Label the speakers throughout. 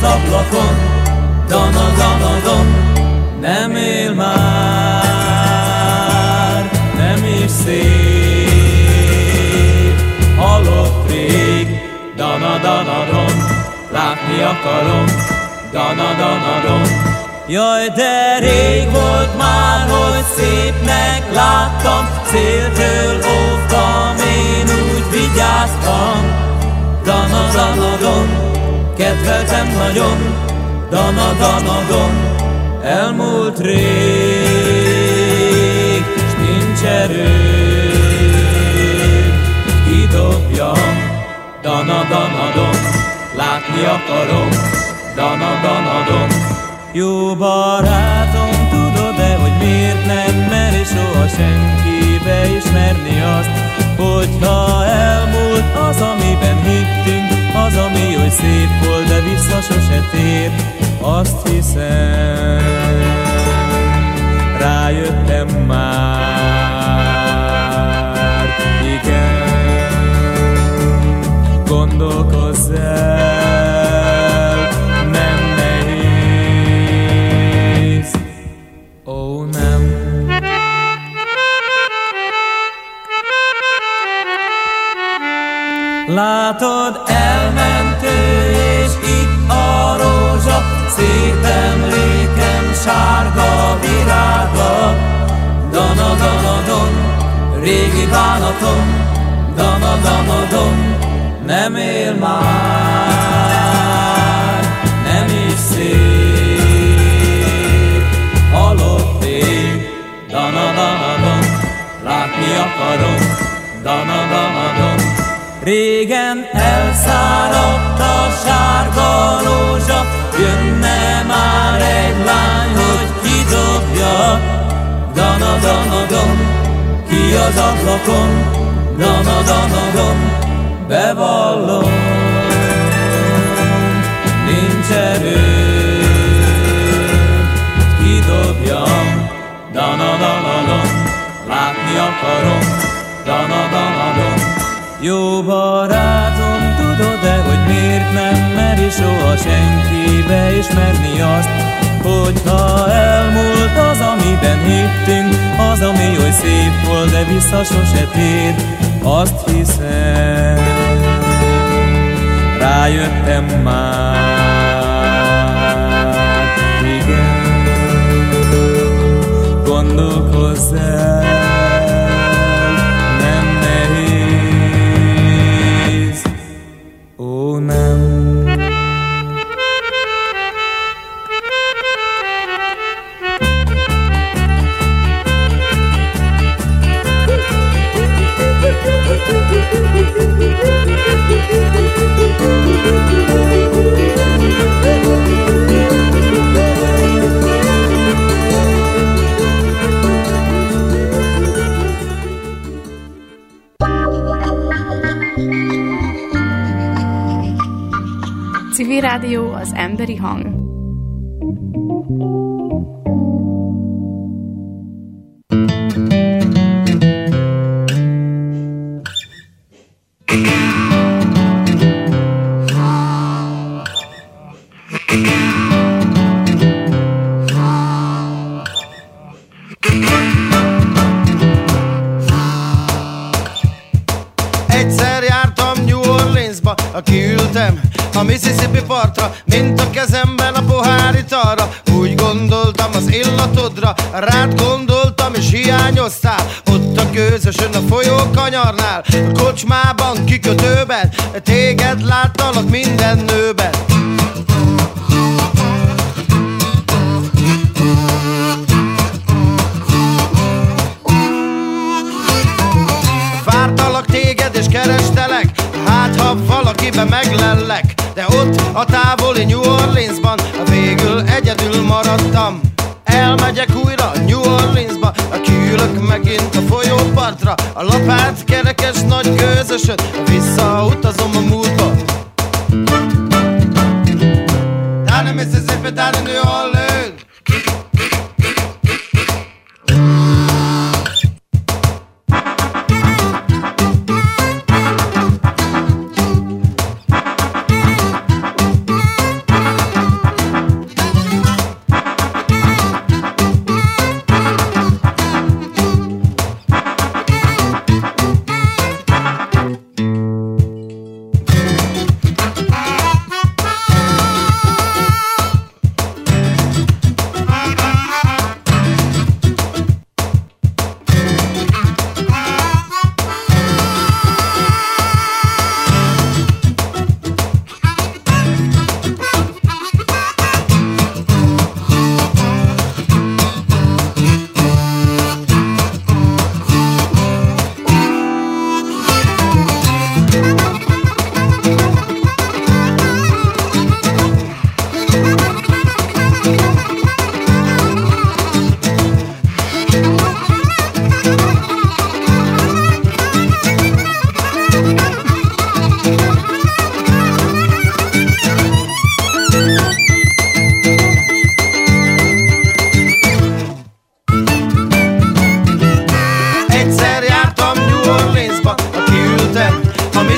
Speaker 1: az ablakon, dana, dana, don. Nem él már, nem is szép, halott rég, dana, dana, don. Látni akarom, dana, dana, don. Jaj, de rég volt már, hogy szépnek láttam, széltől óvtam, én úgy vigyáztam. Dana, dana, don, kedveltem nagyon, dana, dana, don. Elmúlt rég, s nincs erő, kidobjam, dana, dana, don. Látni akarom, dana, dana, don. Jó barátom, tudod-e, hogy miért nem meri soha senki beismerni azt, hogyha elmúlt az, amiben hittünk, az, ami oly szép volt, de vissza sose tér. Azt hiszem, rájöttem már, igen, gondolkozz el, nem nehéz, ó nem. Látod, elment ő, és itt a rózsa, szép emlékem, sárga virága. Dana, dana, don, régi bánatom, dana, dana, don. Nem él már, nem is szép, halott rég, dana, dana, don. Látni akarom, dana, dana, don. Régen elszáradt a sárga rózsa, jönne már egy lány, hogy kidobja. Dana, dana, don, ki az ablakon, dana, dana, don. Bevallom, nincs erő, kidobjam, dana, dana, don. Látni akarom, dana, dana, don. Jó barátom, tudod-e, hogy miért nem meri soha senki beismerni azt, hogyha elmúlt az, amiben hittünk, az, ami oly szép volt, de vissza sose tér. Azt hiszem, rájöttem már, igen, gondolkozz el.
Speaker 2: Civil Rádió, az emberi hang.
Speaker 3: Egyszer jártam New Orleansba, kiültem a Mississippi partra, mint a kezemben a pohár italra. Úgy gondoltam az illatodra, rád gondoltam és hiányoztál. Ott a Gőzösön, a folyó kanyarnál, a kocsmában, kikötőben, téged láttalak minden nőben. Vártalak téged és kerestelek, hát ha valakiben meglellek. De ott a távoli New Orleansban végül egyedül maradtam. Elmegyek újra New Orleansba, kiülök megint a folyópartra, a lapát kerekes nagy Gőzösön, visszautazom a múltba. Down in Mississippi, down in New Orleans.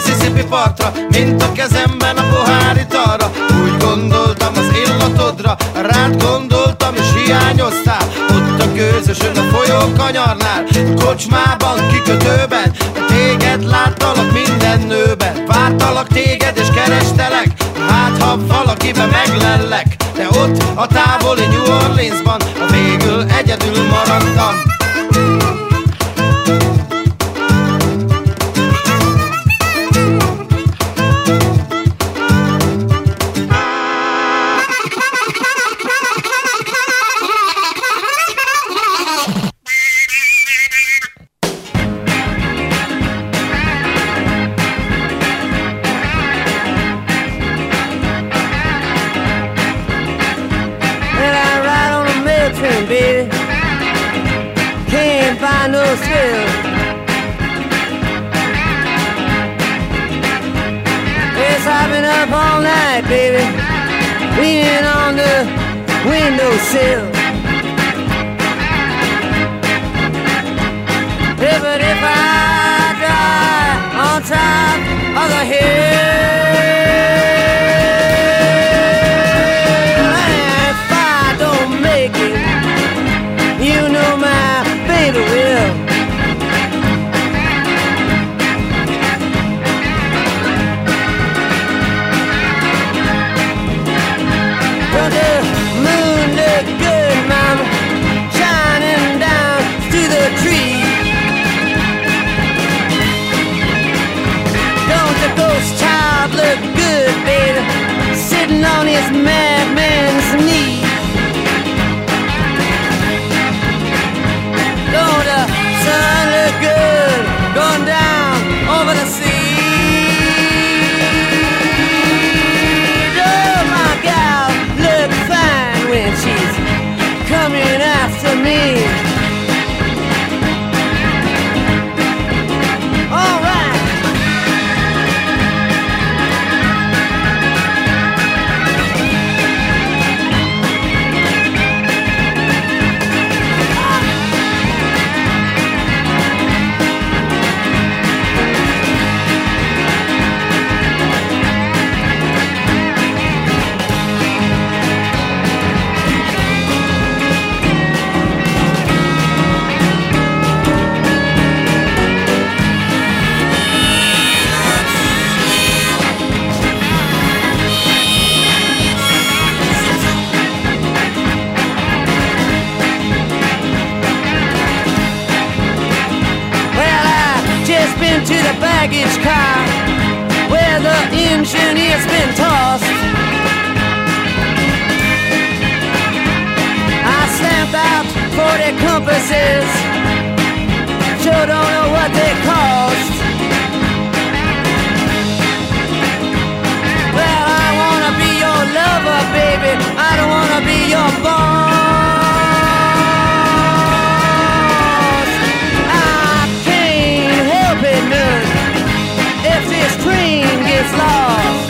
Speaker 3: Mississippi partra, mint a kezemben a pohár italra. Úgy gondoltam az illatodra, rád gondoltam és hiányoztál. Ott a gőzösön a folyó kanyarnál, kocsmában, kikötőben, téged láttalak minden nőben. Vártalak téged és kerestelek, hát ha valakiben meglellek. De ott a távoli New Orleansban végül egyedül maradtam.
Speaker 4: Baby, leaning on the windowsill. Yeah, but if I die on top of the hill, and if I don't make it, you know my baby will. Look good, baby, sitting on his madman's knee. Don't the sun look good going down over the sea? Oh, my gal look fine when she's coming after me. All right. To the baggage car where the engineer's been tossed. I stamped out 40 compasses, sure don't know what they cost. Well, I wanna be your lover, baby, I don't wanna be your boss. If this train gets lost,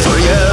Speaker 5: for you.